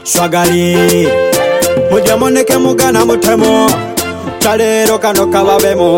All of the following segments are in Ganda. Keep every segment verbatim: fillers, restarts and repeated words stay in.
Swagali Mujya moneke mugana mutemo Kalero kano kababemo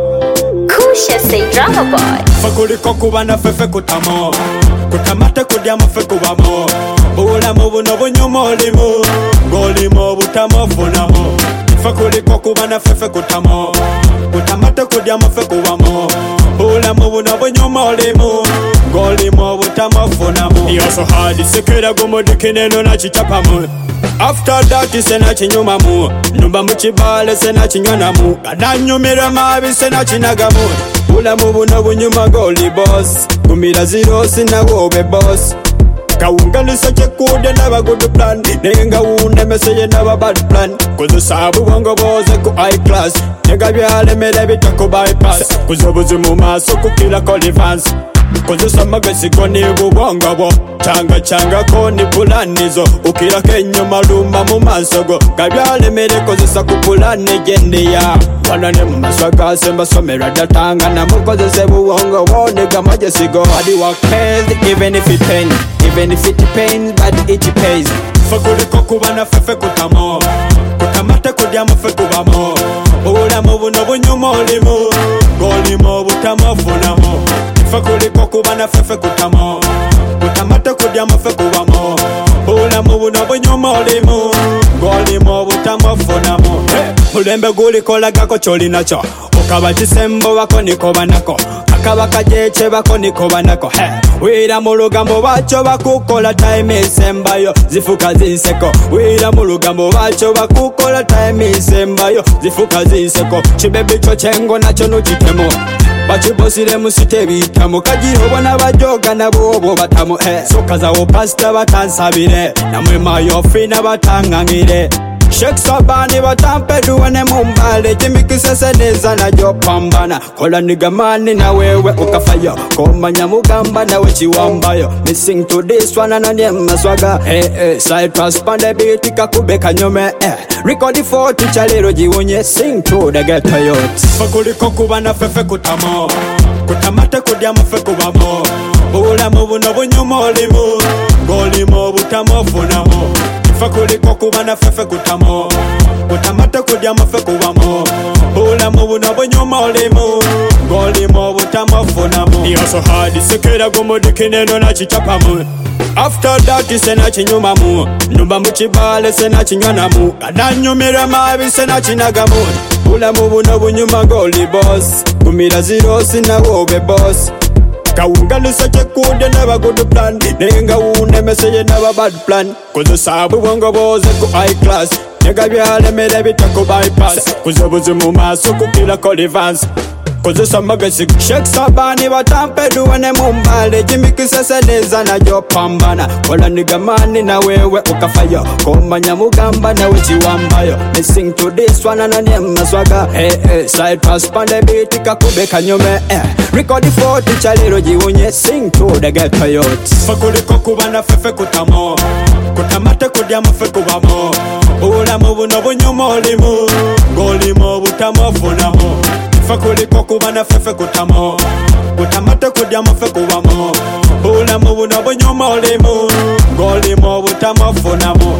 Kusha say drama boy Fakuli kokuba na fefe kutamo Kutamate kudya mufe kubamo Bula mubu nobu nyumo limu Goli mobu tamo funamo Fakuli kokuba na fefe kutamo Kutamate kudya mufe kubamo Bula mubu nobu nyumo limu Goli mobu tamo funamo Yoso hadi sekera gumudikine nona chichapamu After that sena chinyuma mu Numba muchibale sena chinyona mu Kadanyumira mabi sena chinagamu Ula mubu nobu nyuma goli boss Kumira zero sina wobe boss Kaungali sache kude naba good plan Nenga wune meseye naba bad plan Kuzu sabu wango boze ku high class Nega vyale mele bitako bypass Kuzu buzu mumaso kukila kolifans Kuzu samagasi koni bubongo bo Changa changa koni pulanizo Ukila kenyo maluma mumasogo Kavyale mele kuzu sakupulani gendia Wanane mumaswaga semba somera datanga Na mukoze sebu wango wone gama jesigo Hadi work pays even if it pain Even if it pains but it pays Fakuli kokuba na fefe kutamo Kutamate kudya mufe kubamo Ula mubu nobu nyumo limu Goli mobu tamo funamo Fakuli kokuba na fefe kutamo Kutamate kudya mufe kubamo Ula mubu nobu nyumo limu Goli mobu tamo funamo Mulembe guli kola gako choli nacho Ukaba chisembo wako niko banako Akaba kajeche bako niko banako Wira mulugambo bacho bakukola time isembayo Zifuka zinseko Wira mulugambo bacho bakukola time isembayo Zifuka zinseko Chibebi cho chengo nacho nuchitemo Bachibosire musite bitamo Kajirobo na bajoga na bobo batamo Soka za opasta batansabire Namwe mayofi na batangangire Shek sabani batampe duwane mumbale Jimikisese neza na jopambana Kola nigamani na wewe ukafayo Koma nyamugamba na wechi wambayo Missing to this one na nyema swaga Hey hey side transpande biti kakubeka nyome eh. Record the forty chalero jiwonye Sing to the ghetto youths Fakuli kokuba na fefe kutamo Kutamate kudya mufe kubamo Ula mubu nobu nyumo limu Goli mobu tamo funamo Fakuli kokuba na fefe kutamo Kutamate kudya mufe kubamo Ula mubu nobu nyumo limu Goli mobu tamo funamo Yoso hadi sekera gumudikine nona chichapamu After that sena chinyuma mu Numba muchibale sena chinyona mu Kadanyumira mabi sena chinagamu Ula mubu nobu nyuma goli boss Kumira zero sina wobe boss Kaungali sache kude naba good plan Nenga wune meseye naba bad plan Kuzu sabu wango boze ku high class Nega vyale mele bitako bypass Kuzu buzu mumaso kukila kolivans Kuzu samagasi Shek sabani batampe duwane mumbale Jimikisese neza na jopambana Kola nigamani na wewe ukafayo Koma nyamugamba na wechi wambayo Missing to this one na nyema swaga Hey hey side transpande biti kakubeka nyome eh. Record the forty chalero jiwonye Sing to the ghetto youths Fakuli kokuba na fefe kutamo Kutamate kudya mufe kubamo Ula mubu nobu nyumo limu Goli mobu tamo funamo Fakuli kokuba na fefe kutamo Kutamate kudya mufe kubamo Ula mubu nobu nyumo limu Goli mobu tamo funamo